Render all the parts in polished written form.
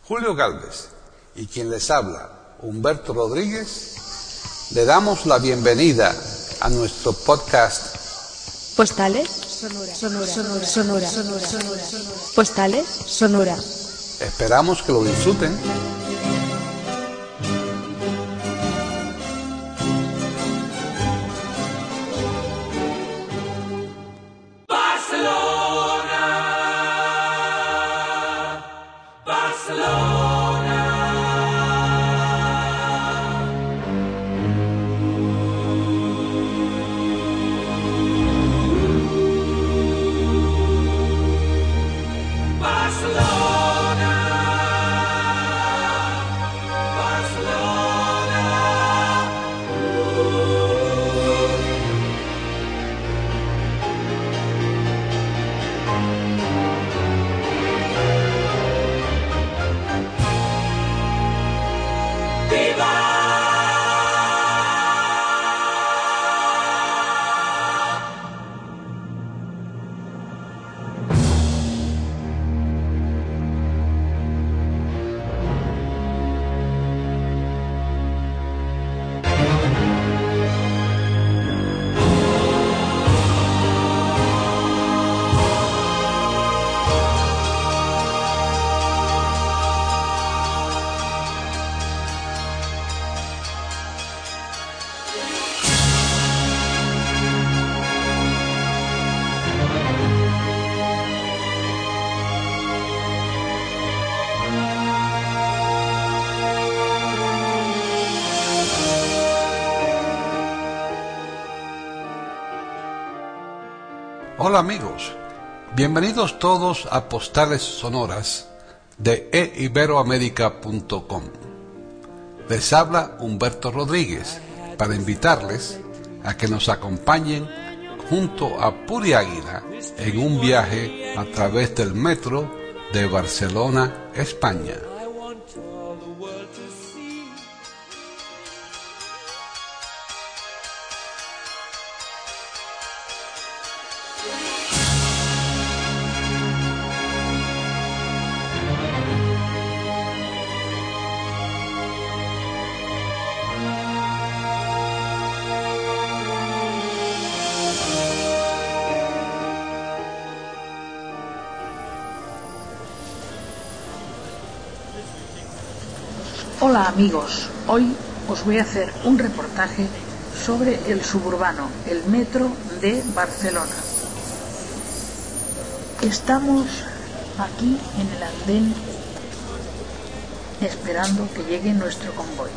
Julio Gálvez y quien les habla, Humberto Rodríguez, le damos la bienvenida a nuestro podcast Postales Sonora. Postales Sonora. Esperamos que lo disfruten. Hola amigos, bienvenidos todos a Postales Sonoras de eiberoamerica.com. Les habla Humberto Rodríguez para invitarles a que nos acompañen junto a Puri Águila en un viaje a través del metro de Barcelona, España. Hola amigos, hoy os voy a hacer un reportaje sobre el suburbano, el metro de Barcelona. Estamos aquí en el andén esperando que llegue nuestro convoy.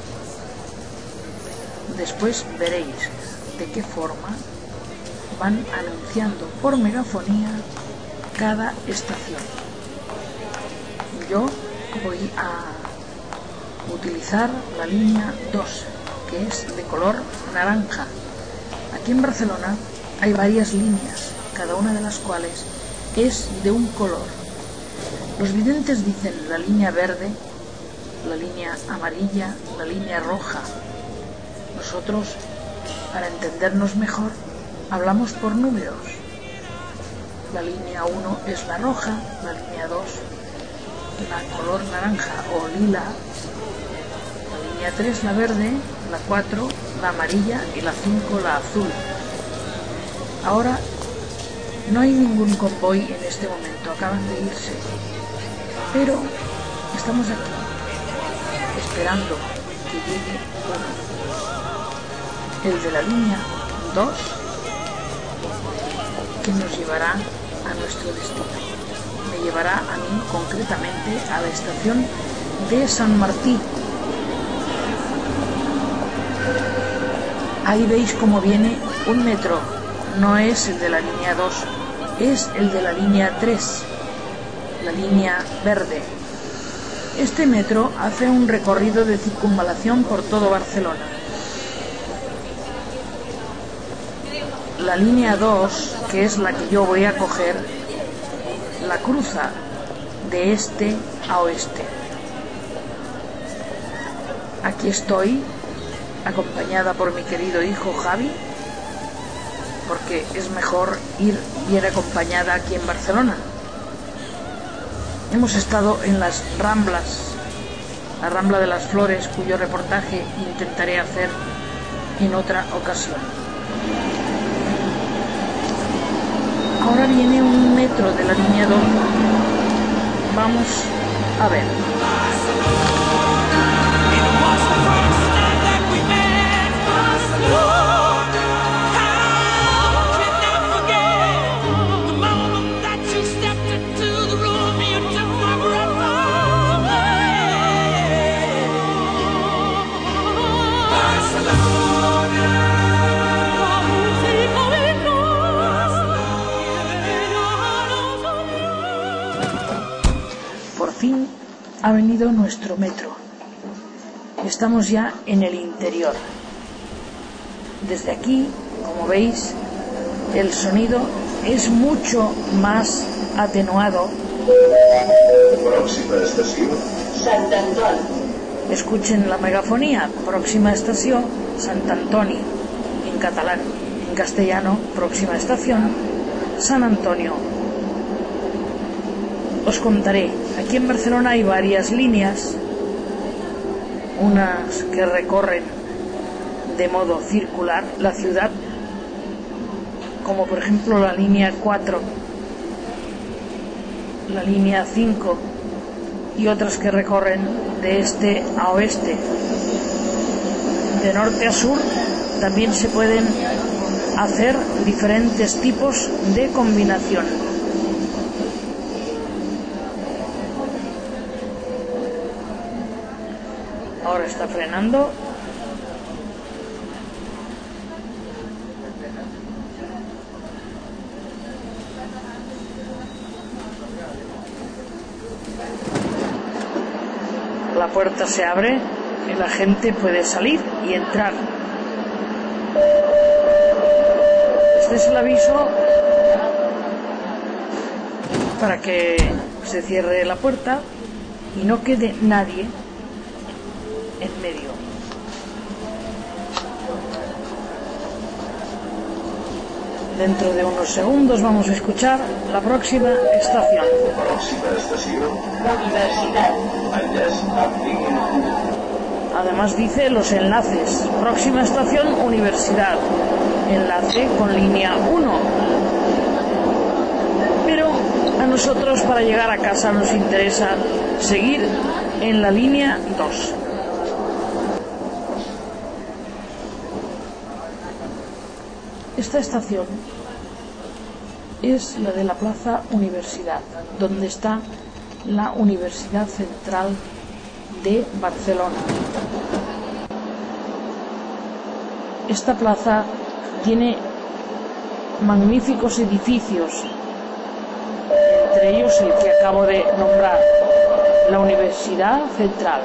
Después veréis de qué forma van anunciando por megafonía cada estación. Yo voy a utilizar la línea 2, que es de color naranja. Aquí en Barcelona hay varias líneas, cada una de las cuales es de un color. Los videntes dicen la línea verde, la línea amarilla, la línea roja. Nosotros, para entendernos mejor, hablamos por números. La línea 1 es la roja, la línea 2 la color naranja o lila, la 3 la verde, la 4 la amarilla y la 5 la azul. Ahora no hay ningún convoy en este momento, acaban de irse, pero estamos aquí esperando que llegue uno, el de la línea 2, que nos llevará a nuestro destino. Me llevará a mí concretamente a la estación de San Martí. Ahí veis cómo viene un metro, no es el de la línea 2, es el de la línea 3, la línea verde. Este metro hace un recorrido de circunvalación por todo Barcelona. La línea 2, que es la que yo voy a coger, la cruza de este a oeste. Aquí estoy acompañada por mi querido hijo Javi, porque es mejor ir bien acompañada aquí en Barcelona. Hemos estado en las Ramblas la Rambla de las Flores, cuyo reportaje intentaré hacer en otra ocasión. Ahora viene un metro de la línea 2. Vamos a ver. Por fin ha venido nuestro metro. Estamos ya en el interior. Desde aquí, como veis, el sonido es mucho más atenuado. Próxima estación, Sant Antoni. Escuchen la megafonía. Próxima estación, Sant Antoni, en catalán. En castellano, próxima estación, San Antonio. Os contaré. Aquí en Barcelona hay varias líneas, unas que recorren de modo circular la ciudad, como por ejemplo la línea 4, la línea 5, y otras que recorren de este a oeste, de norte a sur. También se pueden hacer diferentes tipos de combinación. Ahora está frenando. La puerta se abre y la gente puede salir y entrar. Este es el aviso para que se cierre la puerta y no quede nadie en medio. Dentro de unos segundos vamos a escuchar la próxima estación. Próxima estación, Universidad. Además dice los enlaces. Próxima estación, Universidad. Enlace con línea 1. Pero a nosotros, para llegar a casa, nos interesa seguir en la línea 2. Esta estación es la de la Plaza Universidad, donde está la Universidad Central de Barcelona. Esta plaza tiene magníficos edificios, entre ellos el que acabo de nombrar, la Universidad Central.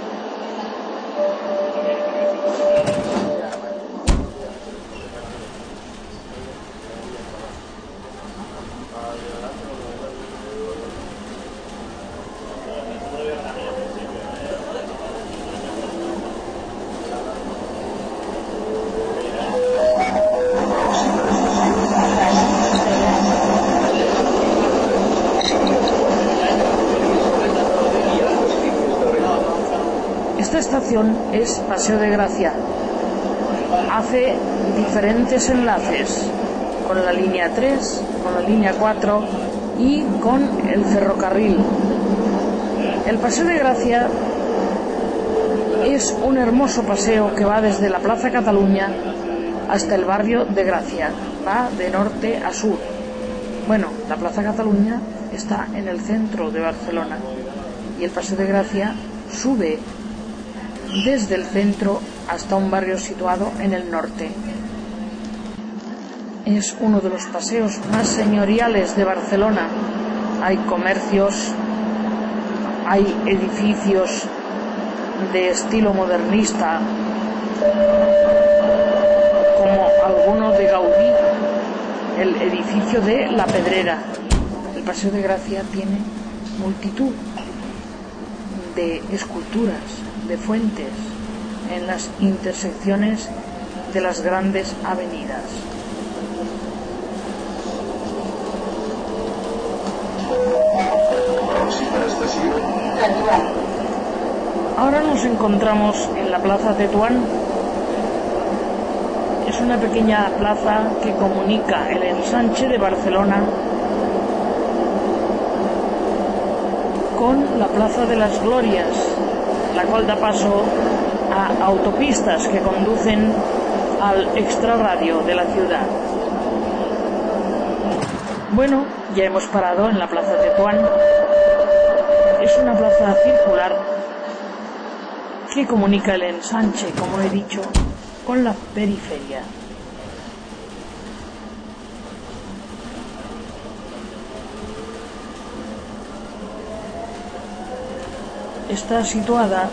Esta estación es Paseo de Gracia. Hace diferentes enlaces con la línea 3, con la línea 4 y con el ferrocarril. El Paseo de Gracia es un hermoso paseo que va desde la Plaza Cataluña hasta el barrio de Gracia. Va de norte a sur. Bueno, la Plaza Cataluña está en el centro de Barcelona y el Paseo de Gracia sube desde el centro hasta un barrio situado en el norte. Es uno de los paseos más señoriales de Barcelona. Hay comercios, hay edificios de estilo modernista, como alguno de Gaudí, el edificio de La Pedrera. El Paseo de Gracia tiene multitud de esculturas, de fuentes en las intersecciones de las grandes avenidas. Próxima estación, Catual. Ahora nos encontramos en la Plaza Tetuán. Es una pequeña plaza que comunica el ensanche de Barcelona con la Plaza de las Glorias, la cual da paso a autopistas que conducen al extrarradio de la ciudad. Bueno, ya hemos parado en la Plaza Tetuán. Es una plaza circular que comunica el ensanche, como he dicho, con la periferia. Está situada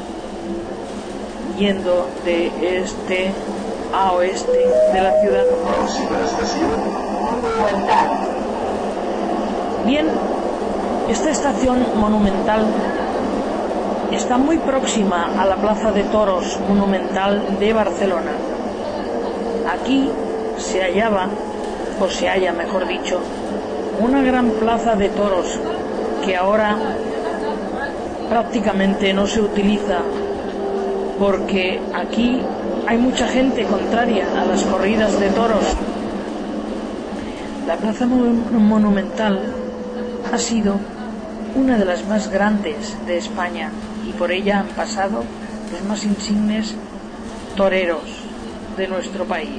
yendo de este a oeste de la ciudad. Bien, esta estación monumental está muy próxima a la Plaza de Toros monumental de Barcelona. Aquí se hallaba, o se halla mejor dicho, una gran plaza de toros que ahora prácticamente no se utiliza porque aquí hay mucha gente contraria a las corridas de toros. La plaza monumental ha sido una de las más grandes de España y por ella han pasado los más insignes toreros de nuestro país.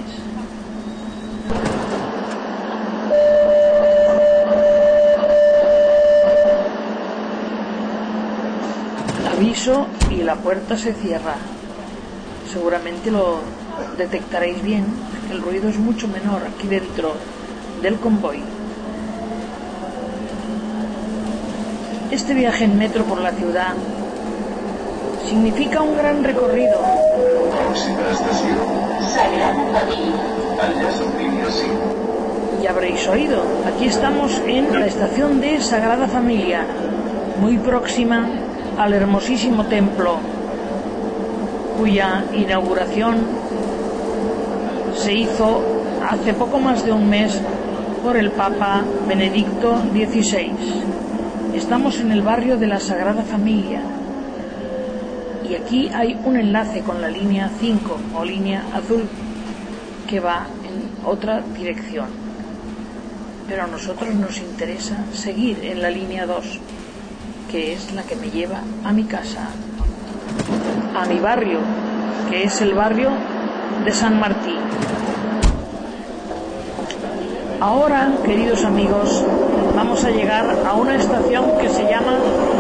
Aviso y la puerta se cierra. Seguramente lo detectaréis bien, el ruido es mucho menor aquí dentro del convoy. Este viaje en metro por la ciudad significa un gran recorrido. Próxima estación, Sagrada Familia. Ya habréis oído, aquí estamos en la estación de Sagrada Familia, muy próxima al hermosísimo templo, cuya inauguración se hizo hace poco más de un mes por el Papa Benedicto XVI. Estamos en el barrio de la Sagrada Familia y aquí hay un enlace con la línea 5 o línea azul que va en otra dirección, pero a nosotros nos interesa seguir en la línea 2, que es la que me lleva a mi casa, a mi barrio, que es el barrio de San Martín. Ahora, queridos amigos, vamos a llegar a una estación que se llama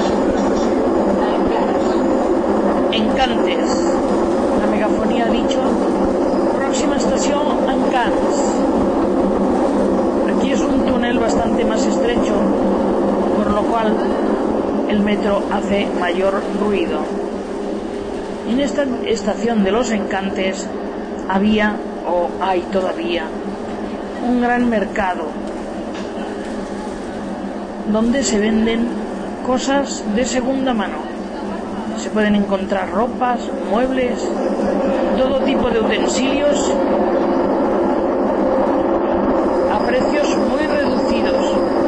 Encantes. La megafonía ha dicho próxima estación Encants. Aquí es un túnel bastante más estrecho, por lo cual el metro hace mayor ruido. En esta estación de los Encantes había, o hay todavía, un gran mercado donde se venden cosas de segunda mano. Se pueden encontrar ropas, muebles, todo tipo de utensilios a precios muy reducidos.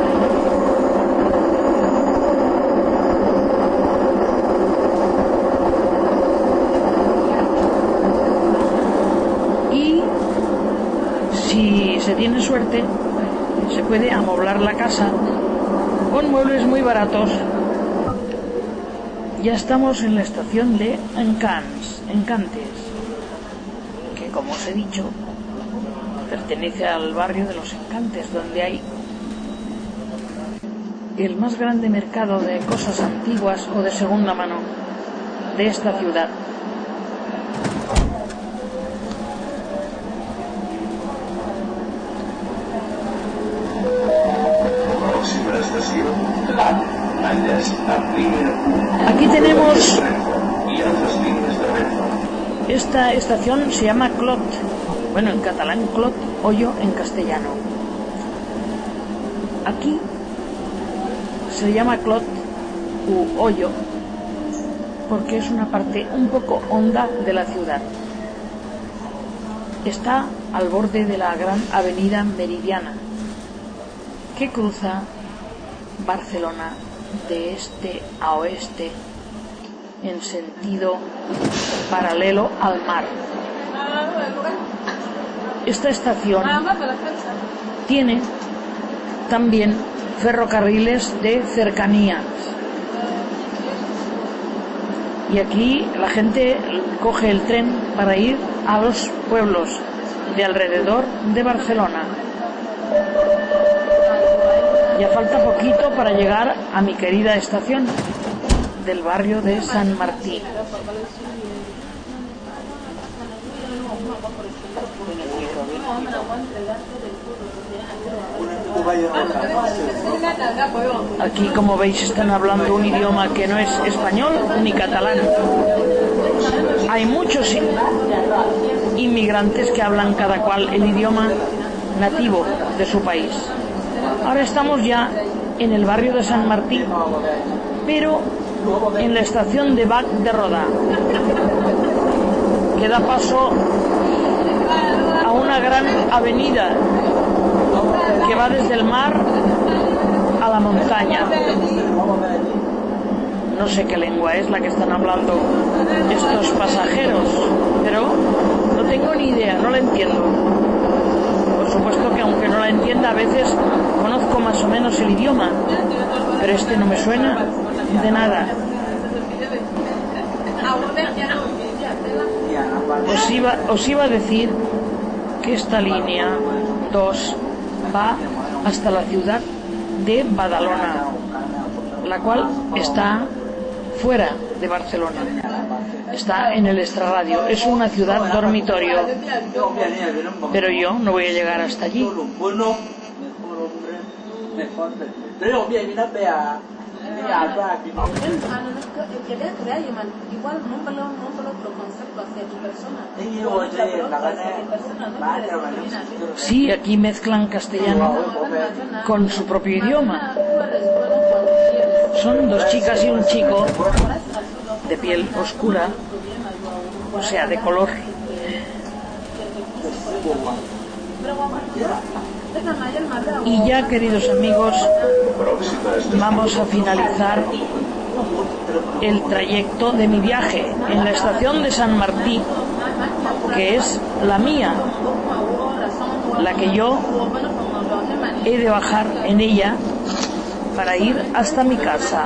Y si se tiene suerte, se puede amoblar la casa con muebles muy baratos. Ya estamos en la estación de Encantes, que como os he dicho, pertenece al barrio de los Encantes, donde hay el más grande mercado de cosas antiguas o de segunda mano de esta ciudad. Próxima estación, Aquí tenemos y otras líneas de Renfe. esta estación, se llama Clot, bueno, en catalán Clot, hoyo en castellano. Aquí se llama Clot u hoyo porque es una parte un poco honda de la ciudad. Está al borde de la gran avenida Meridiana que cruza Barcelona de este a oeste en sentido paralelo al mar. Esta estación tiene también ferrocarriles de cercanías. Y aquí la gente coge el tren para ir a los pueblos de alrededor de Barcelona. Ya falta poquito para llegar a mi querida estación del barrio de San Martí. Aquí, como veis, están hablando un idioma que no es español ni catalán. Hay muchos inmigrantes que hablan cada cual el idioma nativo de su país. Ahora estamos ya en el barrio de San Martí, pero en la estación de Bac de Roda, que da paso a una gran avenida que va desde el mar a la montaña. No sé qué lengua es la que están hablando estos pasajeros, pero no tengo ni idea, no la entiendo. Por supuesto que aunque no la entienda, a veces conozco más o menos el idioma, pero este no me suena de nada. Os iba a decir que esta línea 2 va hasta la ciudad de Badalona, la cual está fuera de Barcelona, está en el extrarradio, es una ciudad dormitorio, pero yo no voy a llegar hasta allí. Sí, aquí mezclan castellano con su propio idioma. Son dos chicas y un chico de piel oscura, o sea, de color. Y ya, queridos amigos, vamos a finalizar el trayecto de mi viaje en la estación de San Martí, que es la mía, la que yo he de bajar en ella para ir hasta mi casa.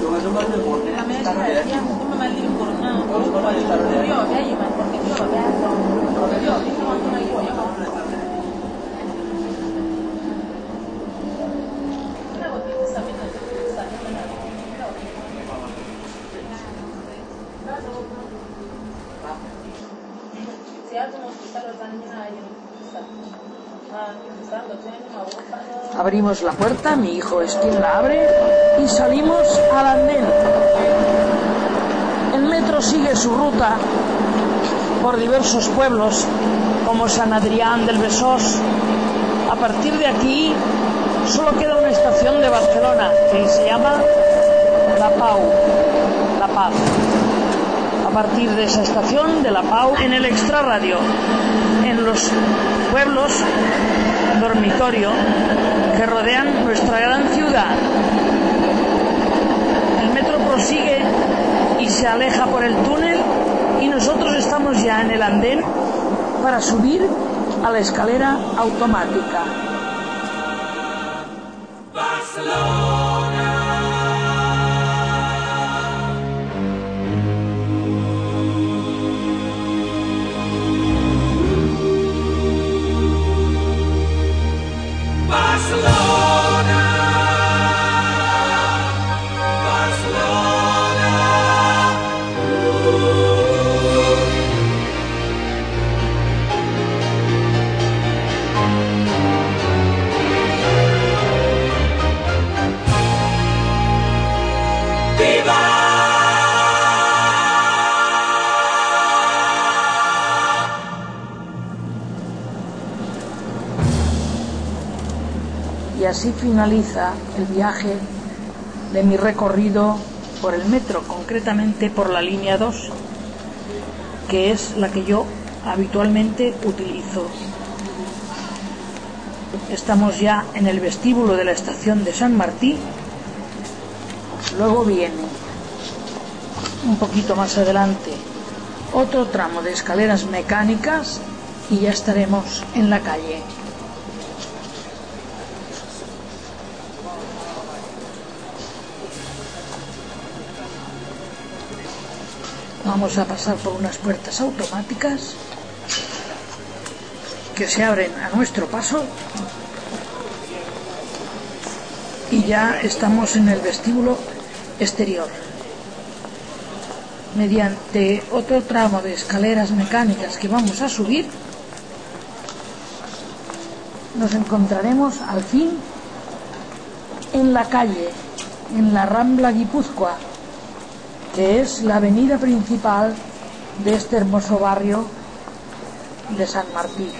Abrimos la puerta, mi hijo es quien la abre y salimos al andén. El metro sigue su ruta por diversos pueblos como San Adrián del Besós. A partir de aquí solo queda una estación de Barcelona que se llama La Pau, La Paz. A partir de esa estación de La Pau, en el extrarradio, en los pueblos dormitorio que rodean nuestra gran ciudad. El metro prosigue y se aleja por el túnel y nosotros estamos ya en el andén para subir a la escalera automática. Barcelona. Barcelona, Barcelona. ¡Viva! Y así finaliza el viaje de mi recorrido por el metro, concretamente por la línea 2, que es la que yo habitualmente utilizo. Estamos ya en el vestíbulo de la estación de San Martí. Luego viene un poquito más adelante otro tramo de escaleras mecánicas y ya estaremos en la calle. Vamos a pasar por unas puertas automáticas que se abren a nuestro paso y ya estamos en el vestíbulo exterior. Mediante otro tramo de escaleras mecánicas que vamos a subir, nos encontraremos al fin en la calle, en la Rambla Guipúzcoa, que es la avenida principal de este hermoso barrio de San Martín.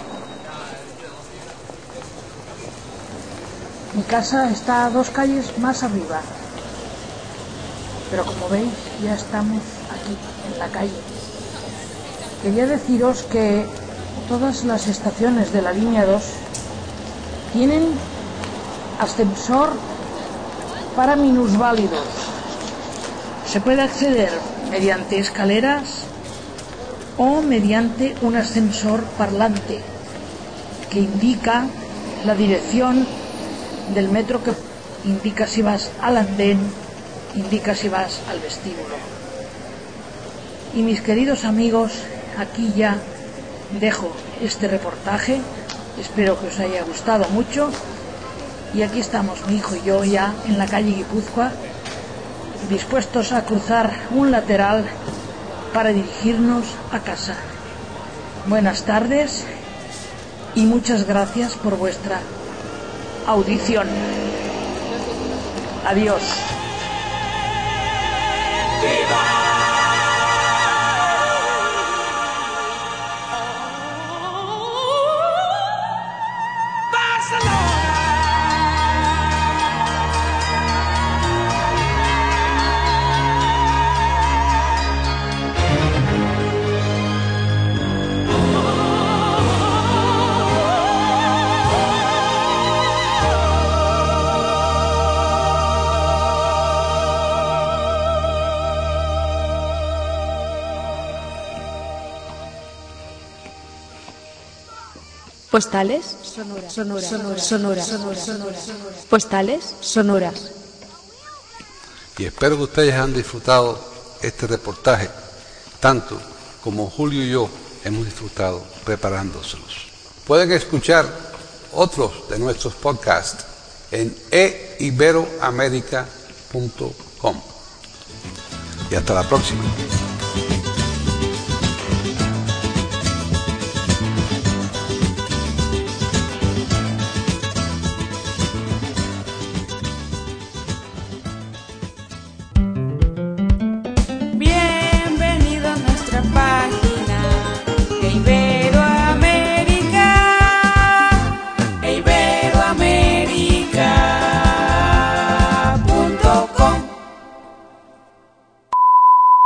Mi casa está a 2 calles más arriba, pero como veis ya estamos aquí en la calle. Quería deciros que todas las estaciones de la línea 2 tienen ascensor para minusválidos. Se puede acceder mediante escaleras o mediante un ascensor parlante que indica la dirección del metro, que indica si vas al andén, indica si vas al vestíbulo. Y mis queridos amigos, aquí ya dejo este reportaje. Espero que os haya gustado mucho. Y aquí estamos mi hijo y yo ya en la calle Guipúzcoa, dispuestos a cruzar un lateral para dirigirnos a casa. Buenas tardes y muchas gracias por vuestra audición. Adiós. Postales sonoras. Postales sonoras. Y espero que ustedes hayan disfrutado este reportaje, tanto como Julio y yo hemos disfrutado preparándoselos. Pueden escuchar otros de nuestros podcasts en eiberoamerica.com. Y hasta la próxima.